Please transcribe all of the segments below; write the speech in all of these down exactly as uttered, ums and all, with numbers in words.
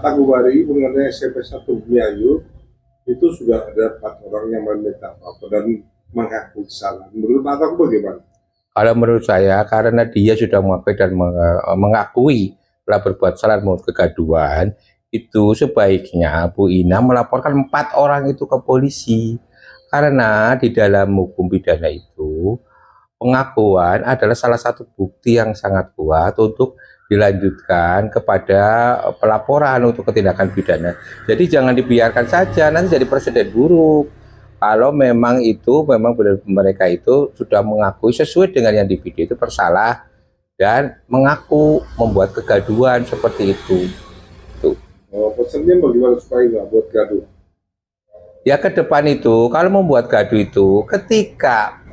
Tagubari mengenai S M P satu Bumiayu itu sudah ada empat orang yang meminta apa dan mengaku salah. Menurut Pak Tagu bagaimana? Kalau menurut saya, karena dia sudah mengakui dan mengakui telah berbuat salah menurut kegaduhan, itu sebaiknya Bu Ina melaporkan empat orang itu ke polisi. Karena di dalam hukum pidana itu, pengakuan adalah salah satu bukti yang sangat kuat untuk dilanjutkan kepada pelaporan untuk ketindakan pidana. Jadi jangan dibiarkan saja, nanti jadi presiden buruk. Kalau memang itu memang benar mereka itu sudah mengakui sesuai dengan yang di video itu bersalah dan mengaku membuat kegaduhan seperti itu. Tuh. Oh, pesannya bagaimana supaya nggak buat gaduh? Ya ke depan itu kalau membuat gaduh itu ketika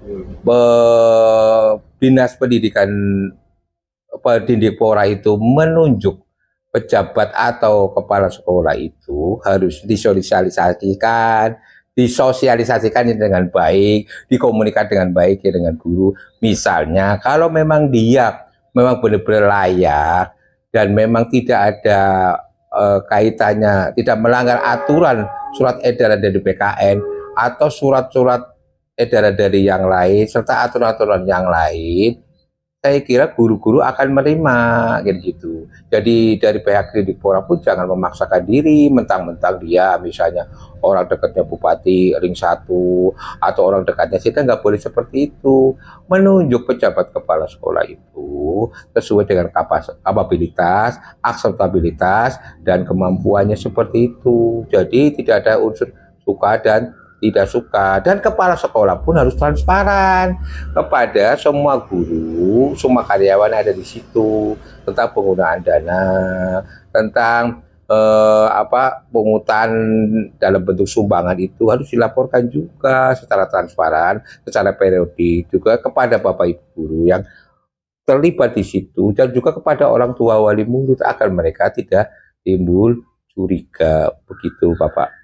hmm. Dinas Pendidikan Pendikpora itu menunjuk pejabat atau kepala sekolah itu harus disosialisasikan, disosialisasikan dengan baik, dikomunikasikan dengan baik ya dengan guru. Misalnya kalau memang dia memang benar-benar layak dan memang tidak ada eh, kaitannya, tidak melanggar aturan surat edaran dari B K N atau surat-surat edaran dari yang lain serta aturan-aturan yang lain, saya kira guru-guru akan menerima gitu. Jadi dari pihak Pendikpora pun jangan memaksakan diri mentang-mentang dia misalnya orang dekatnya Bupati Ring satu atau orang dekatnya kita, nggak boleh seperti itu. Menunjuk pejabat kepala sekolah itu sesuai dengan kapabilitas, akseptabilitas dan kemampuannya seperti itu. Jadi tidak ada unsur suka dan tidak suka, dan kepala sekolah pun harus transparan kepada semua guru, semua karyawan yang ada di situ tentang penggunaan dana, tentang eh, apa pungutan dalam bentuk sumbangan itu harus dilaporkan juga secara transparan, secara periodik juga kepada Bapak Ibu guru yang terlibat di situ dan juga kepada orang tua wali murid agar mereka tidak timbul curiga begitu, Bapak.